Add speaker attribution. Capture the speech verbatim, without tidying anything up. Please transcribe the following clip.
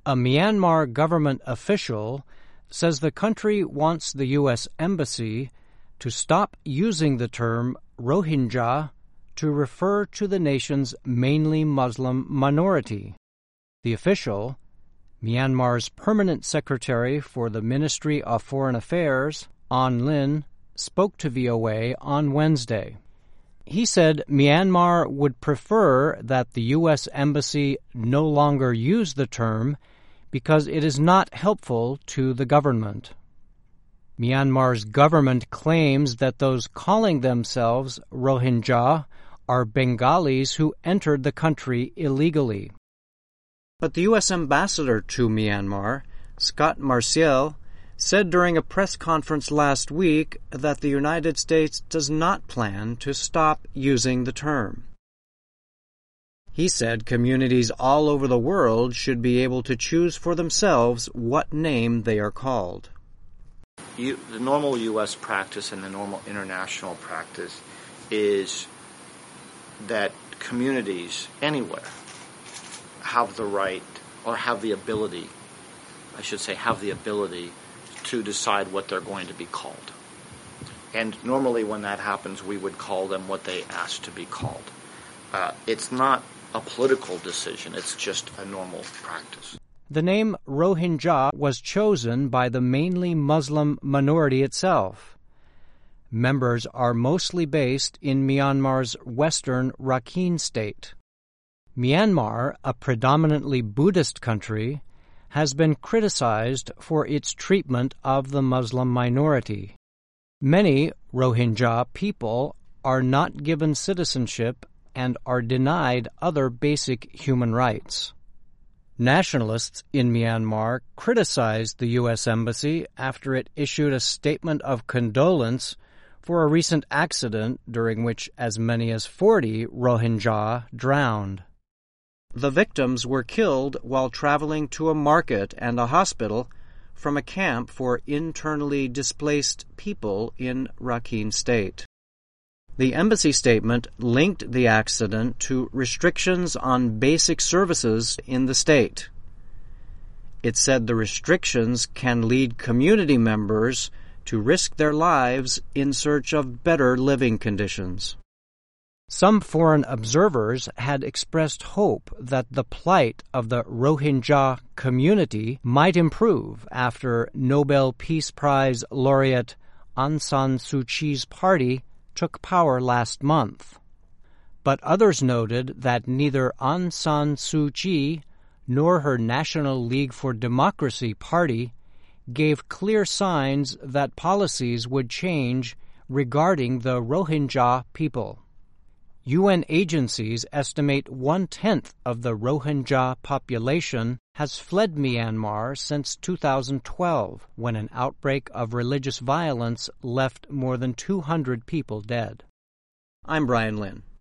Speaker 1: A Myanmar government official says the country wants the U S Embassy to stop using the term Rohingya to refer to the nation's mainly Muslim minority. The official, Myanmar's permanent secretary for the Ministry of Foreign Affairs, An Lin, spoke to V O A on Wednesday. He said Myanmar would prefer that the U S Embassy no longer use the term because it is not helpful to the government. Myanmar's government claims that those calling themselves Rohingya are Bengalis who entered the country illegally. But the U S ambassador to Myanmar, Scott Marciel, said during a press conference last week that the United States does not plan to stop using the term. He said communities all over the world should be able to choose for themselves what name they are called.
Speaker 2: You, the normal U S practice and the normal international practice is that communities anywhere have the right, or have the ability, I should say have the ability to decide what they're going to be called. And normally when that happens, we would call them what they ask to be called. Uh, it's not a political decision, it's just a normal practice.
Speaker 1: The name Rohingya was chosen by the mainly Muslim minority itself. Members are mostly based in Myanmar's western Rakhine state. Myanmar, a predominantly Buddhist country, has been criticized for its treatment of the Muslim minority. Many Rohingya people are not given citizenship and are denied other basic human rights. Nationalists in Myanmar criticized the U S Embassy after it issued a statement of condolence for a recent accident during which as many as forty Rohingya drowned. The victims were killed while traveling to a market and a hospital from a camp for internally displaced people in Rakhine State. The embassy statement linked the accident to restrictions on basic services in the state. It said the restrictions can lead community members to risk their lives in search of better living conditions. Some foreign observers had expressed hope that the plight of the Rohingya community might improve after Nobel Peace Prize laureate Aung San Suu Kyi's party took power last month. But others noted that neither Aung San Suu Kyi nor her National League for Democracy party gave clear signs that policies would change regarding the Rohingya people. U N agencies estimate one-tenth of the Rohingya population has fled Myanmar since two thousand twelve, when an outbreak of religious violence left more than two hundred people dead. I'm Brian Lynn.